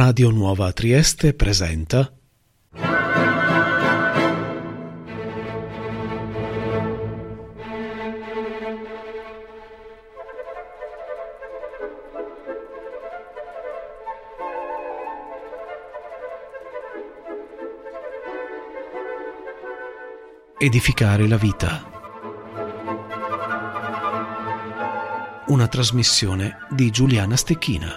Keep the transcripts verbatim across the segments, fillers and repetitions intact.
Radio Nuova Trieste presenta Edificare la vita. Una trasmissione di Giuliana Stecchina.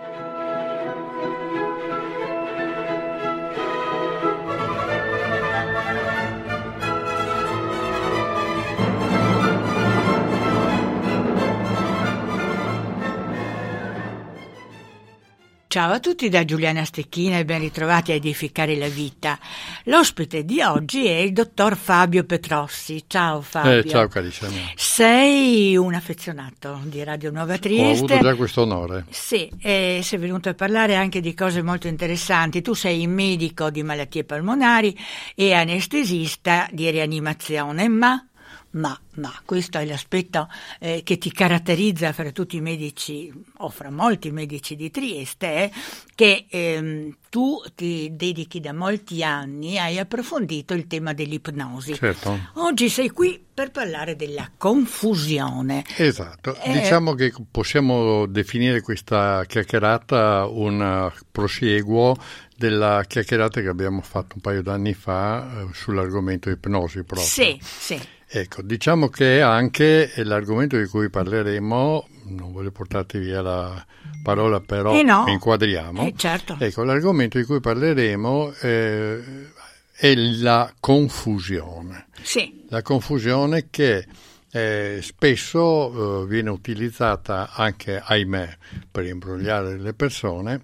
Ciao a tutti da Giuliana Stecchina e ben ritrovati a Edificare la Vita. L'ospite di oggi è il dottor Fabio Petrossi. Ciao Fabio. Eh, ciao carissima. Sei un affezionato di Radio Nuova Trieste. Ho avuto già questo onore. Sì, e sei venuto a parlare anche di cose molto interessanti. Tu sei medico di malattie polmonari e anestesista di rianimazione, ma... Ma, ma questo è l'aspetto eh, che ti caratterizza fra tutti i medici, o fra molti medici di Trieste, eh, che ehm, tu ti dedichi da molti anni, hai approfondito il tema dell'ipnosi. Certo. Oggi sei qui per parlare della confusione. Esatto, Eh, diciamo che possiamo definire questa chiacchierata un prosieguo della chiacchierata che abbiamo fatto un paio d'anni fa eh, sull'argomento ipnosi proprio. Sì, sì. Ecco, diciamo che anche l'argomento di cui parleremo, non voglio portarti via la parola, però eh no. inquadriamo. Eh, certo. Ecco, l'argomento di cui parleremo eh, è la confusione. Sì. La confusione che eh, spesso eh, viene utilizzata anche, ahimè, per imbrogliare le persone,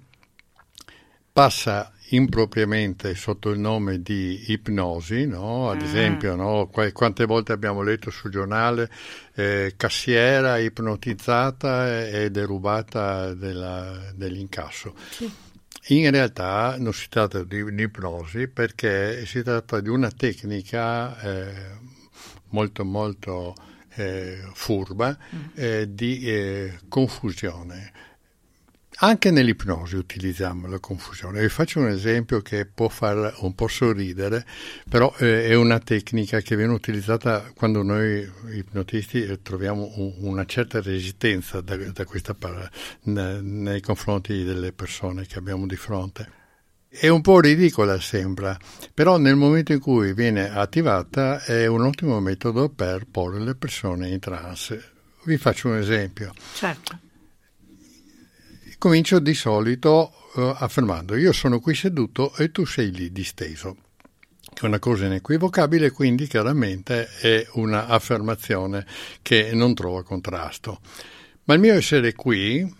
passa impropriamente sotto il nome di ipnosi, no? Ad ah. esempio, no? Qu- quante volte abbiamo letto sul giornale eh, cassiera ipnotizzata e derubata della, dell'incasso. Sì. In realtà non si tratta di un'ipnosi, perché si tratta di una tecnica eh, molto molto eh, furba eh, di eh, confusione. Anche nell'ipnosi utilizziamo la confusione. Vi faccio un esempio che può far un po' sorridere, però eh, è una tecnica che viene utilizzata quando noi ipnotisti eh, troviamo un, una certa resistenza da, da questa par- ne, nei confronti delle persone che abbiamo di fronte. È un po' ridicola, sembra, però nel momento in cui viene attivata è un ottimo metodo per porre le persone in trance. Vi faccio un esempio. Certo. Comincio di solito uh, affermando: io sono qui seduto e tu sei lì disteso. È una cosa inequivocabile, quindi chiaramente è una affermazione che non trova contrasto. Ma il mio essere qui,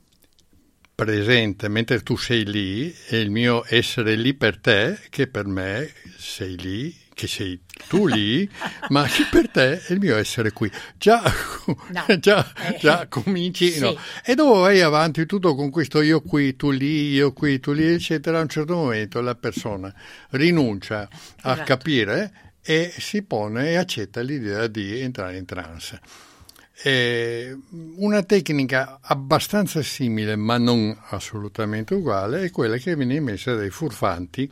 presente mentre tu sei lì, e il mio essere lì per te, che per me sei lì, che sei tu lì, ma che per te è il mio essere qui. Già, no. già, già cominci, sì. no. E dopo vai avanti tutto con questo io qui, tu lì, io qui, tu lì, eccetera. A un certo momento la persona rinuncia a esatto. capire e si pone e accetta l'idea di entrare in trance. È una tecnica abbastanza simile, ma non assolutamente uguale, è quella che viene emessa dai furfanti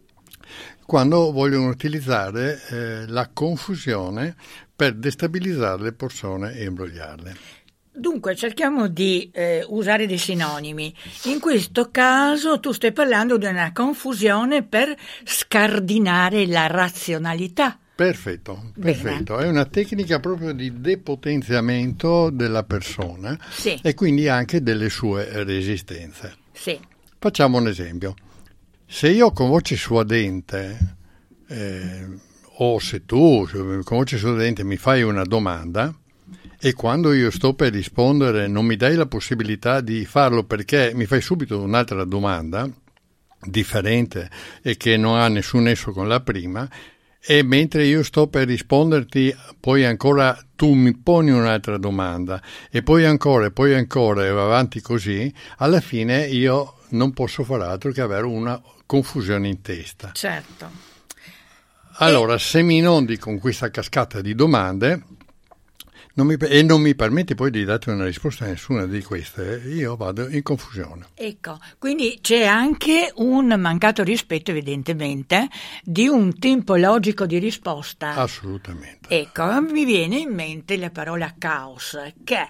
quando vogliono utilizzare eh, la confusione per destabilizzare le persone e imbrogliarle. Dunque cerchiamo di eh, usare dei sinonimi. In questo caso tu stai parlando di una confusione per scardinare la razionalità. Perfetto, perfetto. Bene. È una tecnica proprio di depotenziamento della persona sì. e quindi anche delle sue resistenze. Sì. Facciamo un esempio. Se io con voce suadente, eh, o se tu con voce suadente mi fai una domanda e quando io sto per rispondere non mi dai la possibilità di farlo perché mi fai subito un'altra domanda differente e che non ha nessun nesso con la prima, e mentre io sto per risponderti poi ancora tu mi poni un'altra domanda e poi ancora e poi ancora e va avanti così, alla fine io non posso far altro che avere una confusione in testa. Certo. Allora, e... se mi inondi con questa cascata di domande, non mi, e non mi permette poi di darti una risposta a nessuna di queste, io vado in confusione. Ecco, quindi c'è anche un mancato rispetto, evidentemente, di un tempo logico di risposta. Assolutamente. Ecco, mi viene in mente la parola caos, che,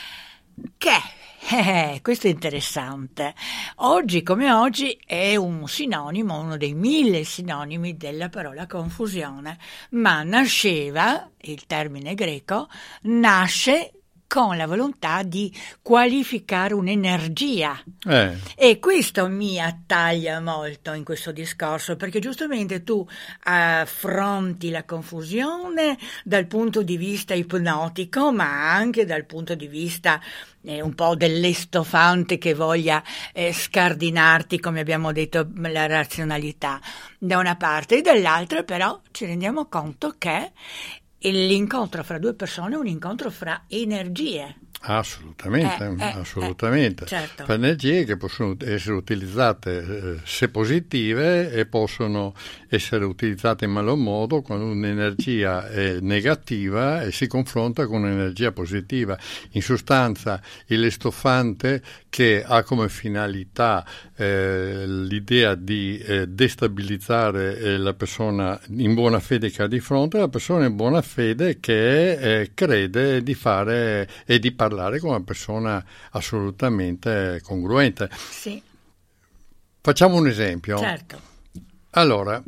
che eh, questo è interessante. Oggi come oggi è un sinonimo, uno dei mille sinonimi della parola confusione, ma nasceva, il termine greco, nasce con la volontà di qualificare un'energia. Eh. E questo mi attaglia molto in questo discorso, perché giustamente tu affronti la confusione dal punto di vista ipnotico, ma anche dal punto di vista eh, un po' dell'estofante che voglia eh, scardinarti, come abbiamo detto, la razionalità da una parte, e dall'altra però ci rendiamo conto che l'incontro fra due persone è un incontro fra energie. Assolutamente, eh, eh, assolutamente. Eh, certo. Per energie che possono essere utilizzate eh, se positive e possono essere utilizzate in malo modo quando un'energia è negativa e si confronta con un'energia positiva. In sostanza, il estofante che ha come finalità eh, l'idea di eh, destabilizzare eh, la persona in buona fede che ha di fronte, la persona in buona fede che eh, crede di fare e di parlare con una persona assolutamente congruente. Sì. Facciamo un esempio. Certo. Allora,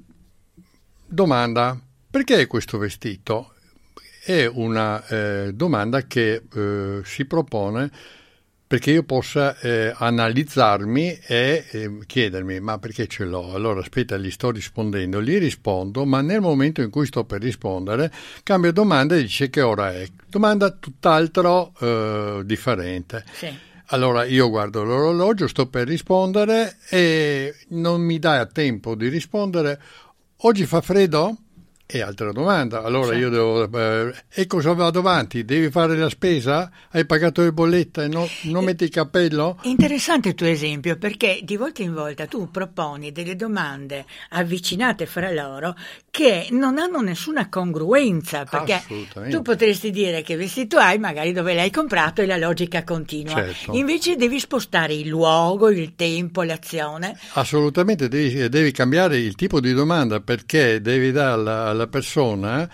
domanda: perché questo vestito? È una eh, domanda che eh, si propone perché io possa eh, analizzarmi e eh, chiedermi: ma perché ce l'ho? Allora aspetta, gli sto rispondendo, gli rispondo, ma nel momento in cui sto per rispondere cambio domanda e dice che ora è. Domanda tutt'altro eh, differente. Sì. Allora io guardo l'orologio, sto per rispondere e non mi dà tempo di rispondere. Oggi fa freddo? E altra domanda. Allora certo. Io devo... Eh, e cosa vado avanti? Devi fare la spesa? Hai pagato le bollette? No, non metti il cappello? Interessante il tuo esempio, perché di volta in volta tu proponi delle domande avvicinate fra loro che non hanno nessuna congruenza, perché tu potresti dire che vestito hai, magari dove l'hai comprato, e la logica continua. Certo. Invece devi spostare il luogo, il tempo, l'azione. Assolutamente, devi, devi cambiare il tipo di domanda, perché devi dare alla, alla persona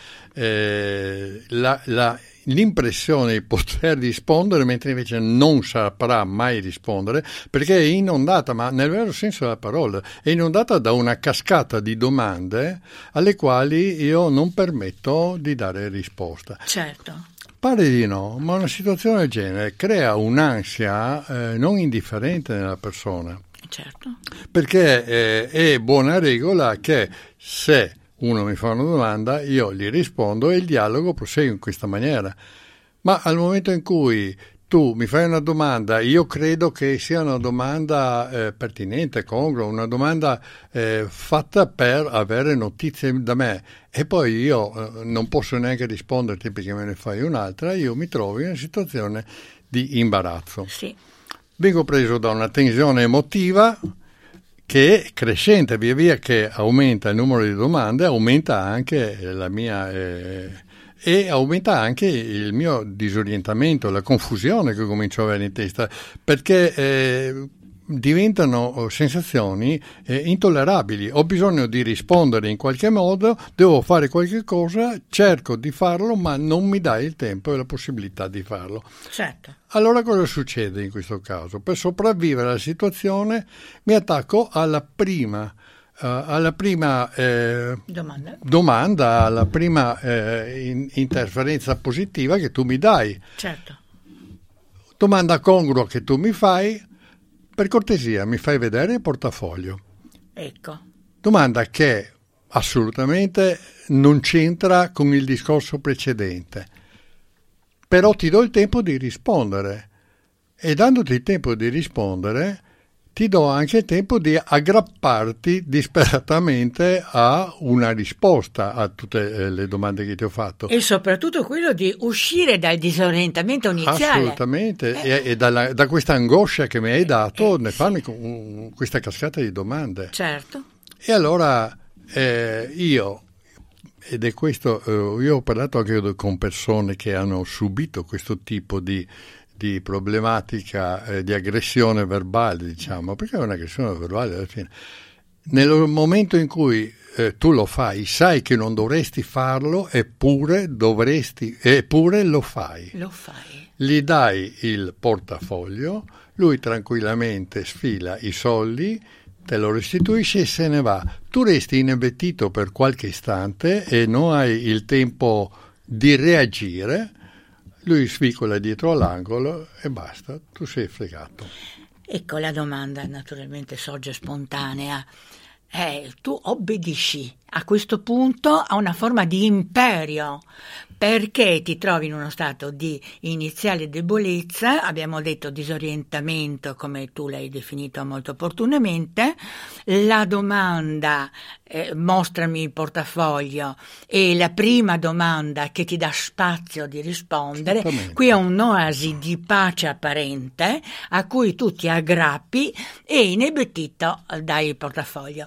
eh, la, la, l'impressione di poter rispondere, mentre invece non saprà mai rispondere, perché è inondata, ma nel vero senso della parola, è inondata da una cascata di domande alle quali io non permetto di dare risposta. Certo. Pare di no, ma una situazione del genere crea un'ansia eh, non indifferente nella persona. Certo. Perché eh, è buona regola che se uno mi fa una domanda, io gli rispondo e il dialogo prosegue in questa maniera. Ma al momento in cui tu mi fai una domanda, io credo che sia una domanda eh, pertinente, congrua, una domanda eh, fatta per avere notizie da me, e poi io eh, non posso neanche risponderti perché me ne fai un'altra, io mi trovo in una situazione di imbarazzo. Sì. Vengo preso da una tensione emotiva che è crescente, via via che aumenta il numero di domande, aumenta anche la mia eh, e aumenta anche il mio disorientamento, la confusione che comincio a avere in testa, perché eh, diventano sensazioni eh, intollerabili. Ho bisogno di rispondere in qualche modo, devo fare qualche cosa, cerco di farlo, ma non mi dai il tempo e la possibilità di farlo. Certo. Allora cosa succede in questo caso? Per sopravvivere alla situazione mi attacco alla prima, uh, alla prima eh, domanda. domanda, alla prima eh, in, interferenza positiva che tu mi dai. Certo. Domanda congrua che tu mi fai: per cortesia mi fai vedere il portafoglio? Ecco. Domanda che assolutamente non c'entra con il discorso precedente. Però ti do il tempo di rispondere, e dandoti il tempo di rispondere ti do anche il tempo di aggrapparti disperatamente a una risposta a tutte le domande che ti ho fatto. E soprattutto quello di uscire dal disorientamento iniziale. Assolutamente, eh. e, e dalla, da questa angoscia che mi hai dato eh, ne sì. fanno con questa cascata di domande. Certo. E allora eh, io ed è questo, eh, io ho parlato anche con persone che hanno subito questo tipo di, di problematica, eh, di aggressione verbale, diciamo, perché è un'aggressione verbale alla fine. Nel momento in cui eh, tu lo fai, sai che non dovresti farlo, eppure dovresti, eppure lo fai. Lo fai. Gli dai il portafoglio, lui tranquillamente sfila i soldi, te lo restituisce e se ne va. Tu resti inebetito per qualche istante e non hai il tempo di reagire, lui svicola dietro all'angolo e basta, tu sei fregato. Ecco, la domanda naturalmente sorge spontanea. Eh, tu obbedisci a questo punto a una forma di imperio, perché ti trovi in uno stato di iniziale debolezza, abbiamo detto disorientamento, come tu l'hai definito molto opportunamente, la domanda eh, mostrami il portafoglio è la prima domanda che ti dà spazio di rispondere, qui è un'oasi di pace apparente a cui tu ti aggrappi e inebetito dai il portafoglio.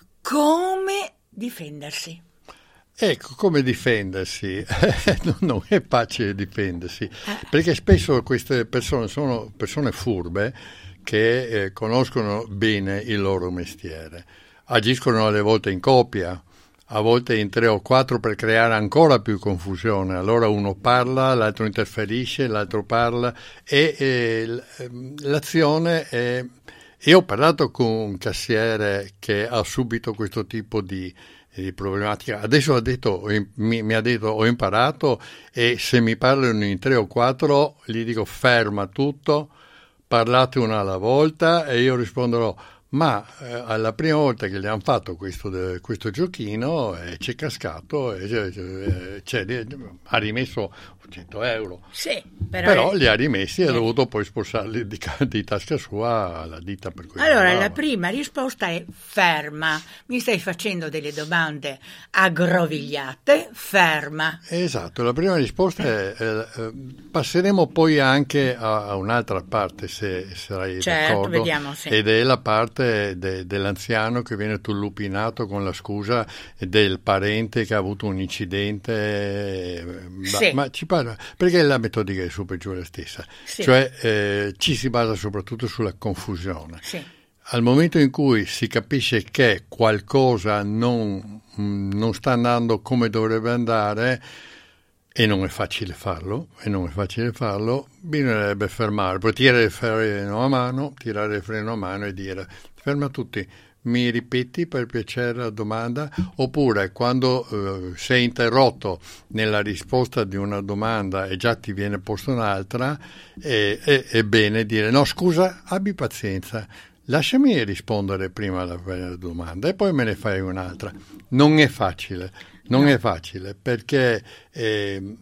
Come difendersi? Ecco, come difendersi? Non è facile difendersi, perché spesso queste persone sono persone furbe che eh, conoscono bene il loro mestiere, agiscono alle volte in coppia, a volte in tre o quattro per creare ancora più confusione. Allora uno parla, l'altro interferisce, l'altro parla e, e l'azione è... Io ho parlato con un cassiere che ha subito questo tipo di, di problematica. Adesso ha detto, mi, mi ha detto ho imparato e se mi parlano in tre o quattro gli dico ferma tutto, parlate una alla volta e io risponderò ma eh, alla prima volta che gli hanno fatto questo, de, questo giochino eh, c'è cascato e eh, c'è, ha rimesso cento euro. Sì, però, però è... li ha rimessi e ha dovuto poi spostarli di, di tasca sua alla ditta per cui allora lavorava. La prima risposta è ferma, mi stai facendo delle domande aggrovigliate, ferma. Esatto, la prima risposta è eh, passeremo poi anche a, a un'altra parte se sarai certo, d'accordo, vediamo, sì. Ed è la parte de, dell'anziano che viene tullupinato con la scusa del parente che ha avuto un incidente, sì. ma, ma ci parla perché la metodica è su per giù la stessa, sì. cioè eh, ci si basa soprattutto sulla confusione. Sì. Al momento in cui si capisce che qualcosa non, non sta andando come dovrebbe andare e non è facile farlo, e non è facile farlo, bisognerebbe fermare, poi tirare il freno a mano, tirare il freno a mano e dire ferma tutti. Mi ripeti per piacere la domanda? Oppure quando eh, sei interrotto nella risposta di una domanda e già ti viene posta un'altra, è, è, è bene dire no scusa, abbi pazienza, lasciami rispondere prima alla domanda e poi me ne fai un'altra. Non è facile, non è facile perché eh,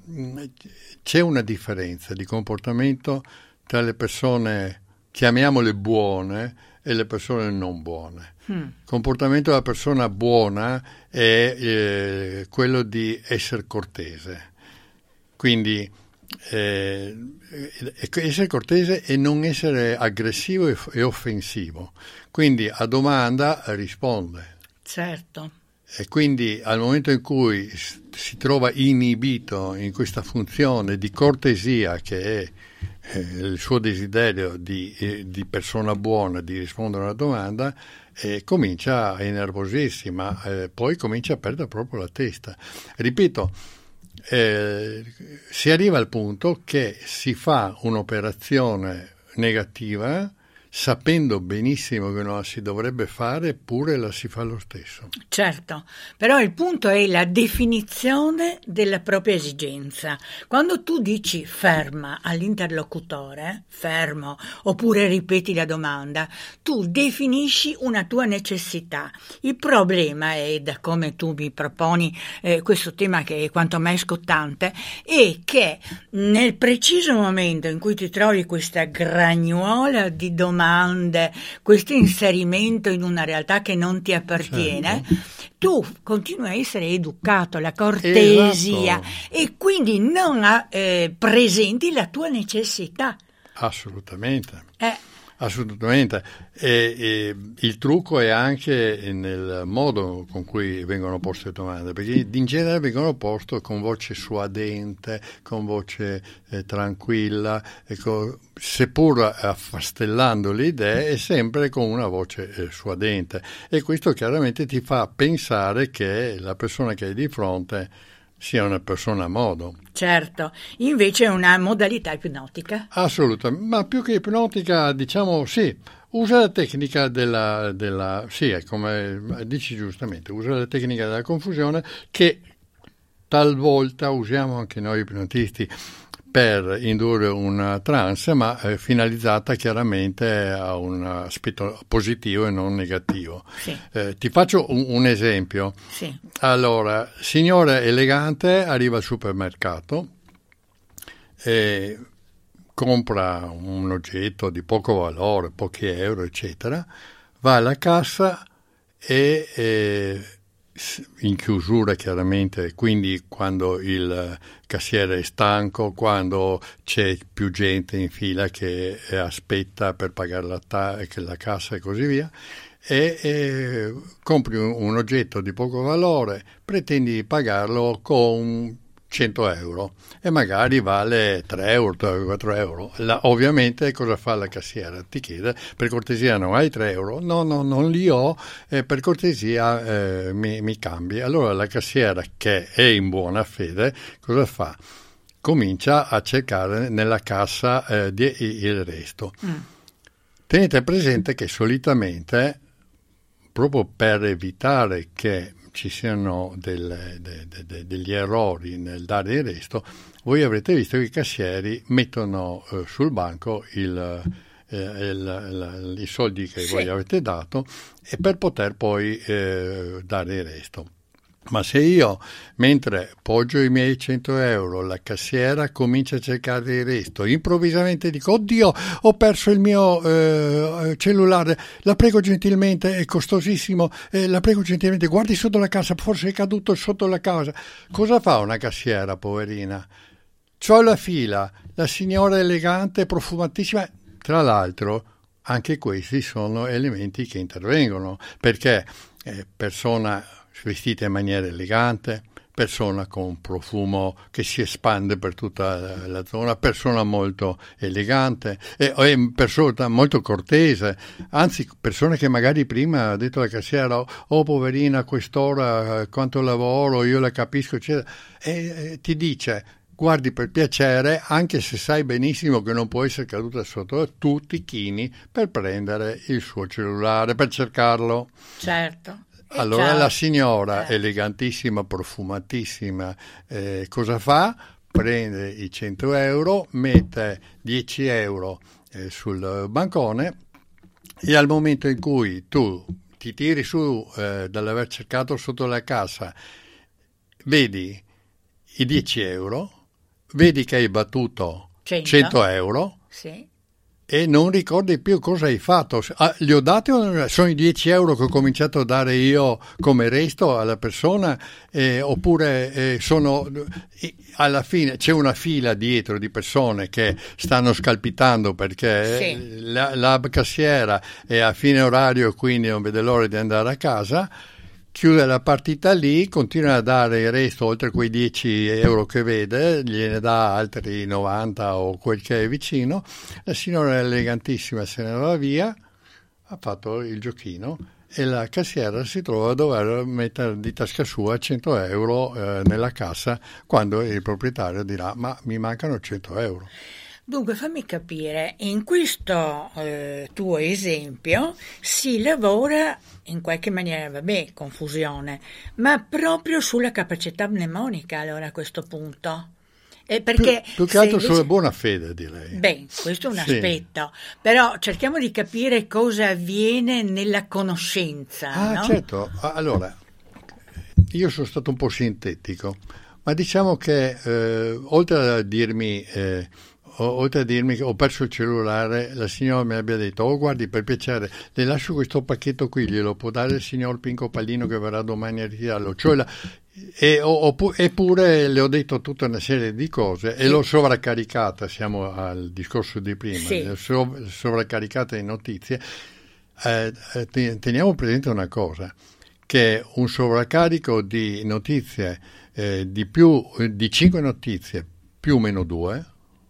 c'è una differenza di comportamento tra le persone, chiamiamole buone, e le persone non buone. Il mm. comportamento della persona buona è eh, quello di essere cortese, quindi eh, essere cortese e non essere aggressivo e, e offensivo, quindi a domanda risponde. Certo. E quindi al momento in cui si trova inibito in questa funzione di cortesia che è eh, il suo desiderio di, eh, di persona buona di rispondere a una domanda, eh, comincia a innervosirsi, ma eh, poi comincia a perdere proprio la testa. Ripeto, eh, si arriva al punto che si fa un'operazione negativa sapendo benissimo che non la si dovrebbe fare, eppure la si fa lo stesso. Certo, però il punto è la definizione della propria esigenza. Quando tu dici ferma all'interlocutore, fermo, oppure ripeti la domanda, tu definisci una tua necessità. Il problema è, da come tu mi proponi eh, questo tema che è quanto mai scottante, è che nel preciso momento in cui ti trovi questa gragnuola di domande, domande, questo inserimento in una realtà che non ti appartiene, certo. Tu continui a essere educato, la cortesia, esatto. E quindi non ha, eh, presenti la tua necessità. Assolutamente. Eh. Assolutamente, e, e il trucco è anche nel modo con cui vengono poste le domande, perché in genere vengono poste con voce suadente, con voce eh, tranquilla, ecco, seppur affastellando le idee, è sempre con una voce eh, suadente, e questo chiaramente ti fa pensare che la persona che hai di fronte sia una persona a modo. Certo, invece è una modalità ipnotica. Assolutamente, ma più che ipnotica, diciamo sì, usa la tecnica della, della sì, è come dici giustamente, usa la tecnica della confusione, che talvolta usiamo anche noi ipnotisti per indurre una trance, ma eh, finalizzata chiaramente a un aspetto positivo e non negativo. Sì. Eh, ti faccio un, un esempio. Sì. Allora, signore elegante arriva al supermercato e compra un oggetto di poco valore, pochi euro, eccetera, va alla cassa e... e in chiusura chiaramente, quindi quando il cassiere è stanco, quando c'è più gente in fila che aspetta per pagare la, ta- la cassa e così via, e, e compri un, un oggetto di poco valore, pretendi di pagarlo con cento euro e magari vale tre euro, quattro euro. La, ovviamente cosa fa la cassiera? Ti chiede: per cortesia non hai tre euro? No, no, non li ho, eh, per cortesia eh, mi, mi cambi. Allora la cassiera, che è in buona fede, cosa fa? Comincia a cercare nella cassa eh, di, il resto. Mm. Tenete presente che solitamente, proprio per evitare che ci siano del, de, de, de, degli errori nel dare il resto, voi avrete visto che i cassieri mettono eh, sul banco il, eh, il, il, i soldi che sì. voi avete dato, e per poter poi eh, dare il resto. Ma se io, mentre poggio i miei cento euro, la cassiera comincia a cercare il resto, improvvisamente dico: oddio, ho perso il mio eh, cellulare, la prego gentilmente, è costosissimo, eh, la prego gentilmente, guardi sotto la casa, forse è caduto sotto la casa. Cosa fa una cassiera, poverina? C'ho la fila, la signora elegante, profumatissima. Tra l'altro anche questi sono elementi che intervengono, perché eh, persona vestita in maniera elegante, persona con profumo che si espande per tutta la zona, persona molto elegante, e, e persona molto cortese, anzi persone che magari prima ha detto alla cassiera: oh poverina, a quest'ora quanto lavoro, io la capisco, eccetera, e, e ti dice: guardi, per piacere, anche se sai benissimo che non può essere caduta sotto, tu ti chini per prendere il suo cellulare, per cercarlo. Certo. Allora Ciao. La signora, eh. elegantisima, profumatissima, eh, cosa fa? Prende i cento euro, mette dieci euro eh, sul bancone, e al momento in cui tu ti tiri su eh, dall'aver cercato sotto la cassa, vedi i dieci euro, vedi che hai battuto cento, cento euro, sì. e non ricordi più cosa hai fatto. Ah, li ho dati o non? Sono i dieci euro che ho cominciato a dare io come resto alla persona, eh, oppure eh, sono eh, alla fine c'è una fila dietro di persone che stanno scalpitando perché sì. la, la cassiera è a fine orario, quindi non vede l'ora di andare a casa. Chiude la partita lì, continua a dare il resto, oltre quei dieci euro che vede, gliene dà altri novanta o quel che è vicino. La signora elegantissima se ne va via, ha fatto il giochino, e la cassiera si trova a dover mettere di tasca sua cento euro eh, nella cassa, quando il proprietario dirà: ma mi mancano cento euro. Dunque, fammi capire, in questo eh, tuo esempio si lavora in qualche maniera, vabbè, confusione, ma proprio sulla capacità mnemonica, allora, a questo punto. Eh, perché più, più che altro invece... sulla buona fede, direi. Beh, questo è un sì. aspetto, però cerchiamo di capire cosa avviene nella conoscenza. Ah, no? certo. Allora, io sono stato un po' sintetico, ma diciamo che eh, oltre a dirmi... Eh, oltre a dirmi che ho perso il cellulare, la signora mi abbia detto: oh, guardi, per piacere, le lascio questo pacchetto qui, glielo può dare il signor Pinco Pallino che verrà domani a ritirarlo. Cioè la, e, ho, ho, eppure le ho detto tutta una serie di cose e l'ho sovraccaricata, siamo al discorso di prima, sì. sov- sovraccaricata di notizie. Eh, teniamo presente una cosa, che un sovraccarico di notizie, eh, di più di cinque notizie più o meno due.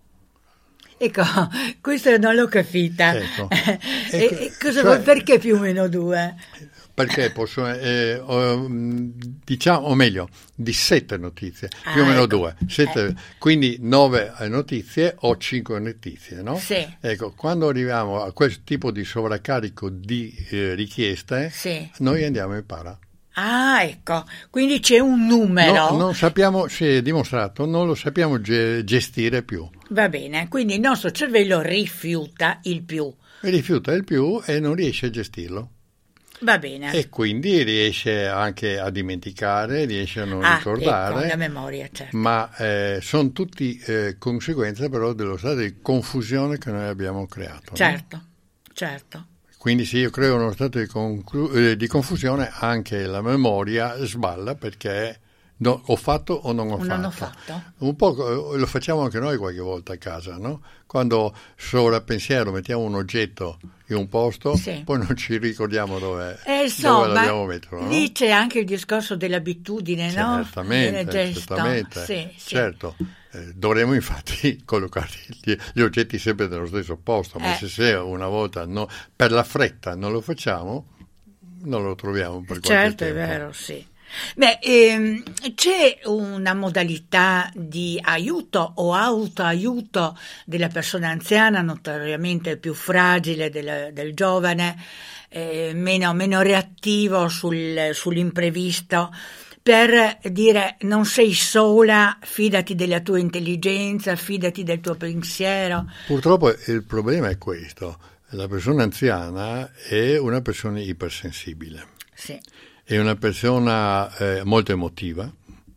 Ecco, questo non l'ho capita. Ecco. e, ecco, e cosa cioè, vuol, perché più o meno due? Perché posso, eh, diciamo, o meglio, di sette notizie, ah, più o meno ecco. due. Sette, eh. Quindi nove notizie o cinque notizie, no? Sì. Ecco, quando arriviamo a questo tipo di sovraccarico di eh, richieste, sì. noi andiamo in para. Ah, ecco, quindi c'è un numero. No, non sappiamo, si è dimostrato, non lo sappiamo ge- gestire più. Va bene, quindi il nostro cervello rifiuta il più. Rifiuta il più e non riesce a gestirlo. Va bene. E quindi riesce anche a dimenticare, riesce a non ah, ricordare. Ecco, la memoria, certo. Ma eh, sono tutti eh, conseguenze però dello stato di confusione che noi abbiamo creato. Certo, no? certo. Quindi se io creo uno stato di, conclu- eh, di confusione, anche la memoria sballa perché no, ho fatto o non ho non fatto. Ho fatto. Un po' lo facciamo anche noi qualche volta a casa, no? Quando sovrappensiero mettiamo un oggetto in un posto, sì. poi non ci ricordiamo dove, eh, insomma, dove dobbiamo metterlo. No? Lì c'è anche il discorso dell'abitudine, no? Certamente, certamente, sì, certo. Sì. Eh, dovremmo infatti collocare gli, gli oggetti sempre nello stesso posto, ma eh. se una volta no, per la fretta non lo facciamo, non lo troviamo per certo, qualche tempo. È vero, sì. Beh, ehm, c'è una modalità di aiuto o autoaiuto della persona anziana, notoriamente più fragile del, del giovane, eh, meno, meno reattivo sul, sull'imprevisto, per dire non sei sola, fidati della tua intelligenza, fidati del tuo pensiero. Purtroppo il problema è questo: la persona anziana è una persona ipersensibile. Sì. È una persona eh, molto emotiva,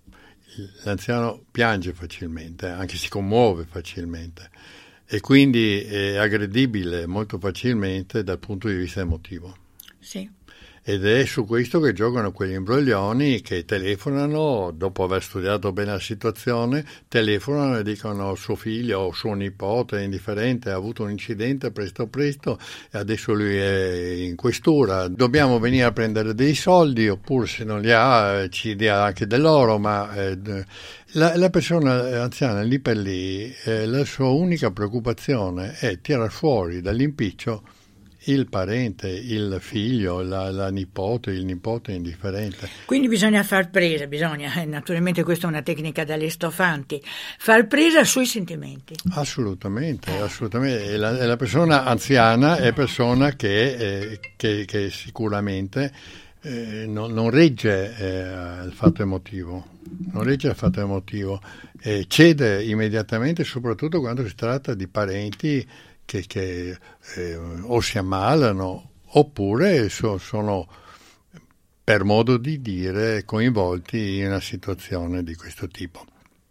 l'anziano piange facilmente, anche si commuove facilmente e quindi è aggredibile molto facilmente dal punto di vista emotivo. Sì. Ed è su questo che giocano quegli imbroglioni che telefonano, dopo aver studiato bene la situazione, telefonano e dicono suo figlio o suo nipote è indifferente, ha avuto un incidente presto presto e adesso lui è in questura, dobbiamo venire a prendere dei soldi, oppure se non li ha ci dia anche dell'oro, ma eh, la, la persona anziana lì per lì, eh, la sua unica preoccupazione è tirar fuori dall'impiccio il parente, il figlio, la, la nipote, il nipote indifferente. Quindi bisogna far presa, bisogna, eh, naturalmente questa è una tecnica dalle stoffanti, far presa sui sentimenti. Assolutamente, assolutamente. E la, e la persona anziana è persona che, eh, che, che sicuramente eh, non, non regge eh, il fatto emotivo, non regge il fatto emotivo, eh, cede immediatamente, soprattutto quando si tratta di parenti che, che eh, o si ammalano oppure so, sono, per modo di dire, coinvolti in una situazione di questo tipo.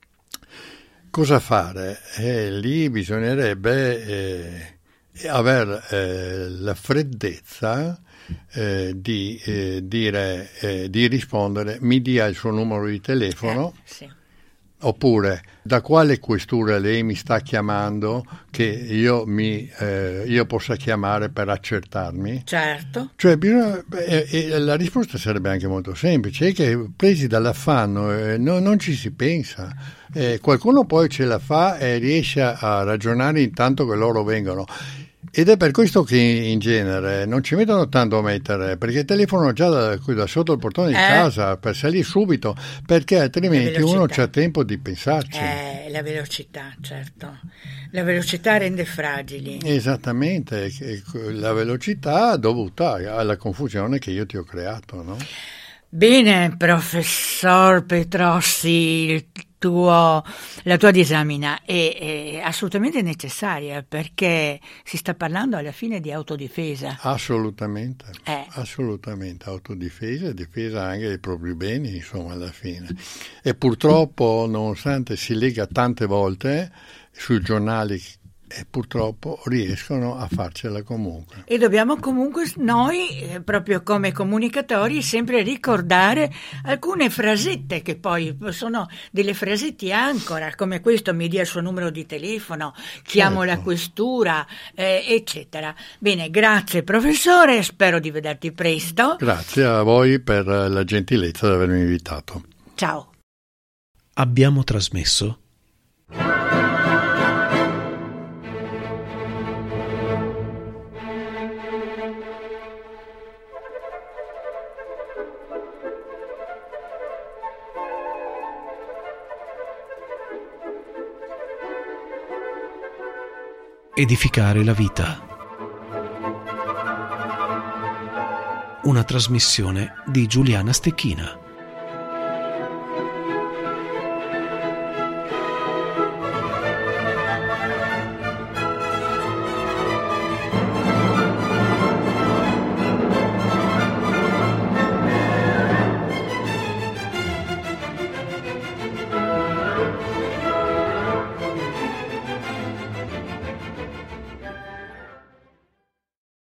Cosa fare? Eh, lì bisognerebbe eh, avere eh, la freddezza eh, di eh, dire, eh, di rispondere: mi dia il suo numero di telefono. Eh, sì. Oppure, da quale questura lei mi sta chiamando che io, mi, eh, io possa chiamare per accertarmi? Certo. Cioè, bisogna, eh, eh, la risposta sarebbe anche molto semplice, è che presi dall'affanno eh, no, non ci si pensa. Eh, qualcuno poi ce la fa e riesce a ragionare intanto che loro vengono. Ed è per questo che in genere non ci mettono tanto a mettere, perché telefonano già da, da sotto il portone di eh. casa per salire subito, perché altrimenti uno c'ha tempo di pensarci. Eh, la velocità, certo. La velocità rende fragili. Esattamente, la velocità dovuta alla confusione che io ti ho creato, no? Bene, professor Petrossi, il tuo, la tua disamina è, è assolutamente necessaria, perché si sta parlando alla fine di autodifesa. Assolutamente, eh. assolutamente, autodifesa e difesa anche dei propri beni, insomma, alla fine. E purtroppo, nonostante si lega tante volte, sui giornali e purtroppo riescono a farcela comunque. E dobbiamo comunque noi, eh, proprio come comunicatori, sempre ricordare alcune frasette che poi sono delle frasetti ancora, come questo: mi dia il suo numero di telefono, chiamo Certo. la questura, eh, eccetera. Bene, grazie professore, spero di vederti presto. Grazie a voi per la gentilezza di avermi invitato. Ciao. Abbiamo trasmesso Edificare la vita. Una trasmissione di Giuliana Stecchina.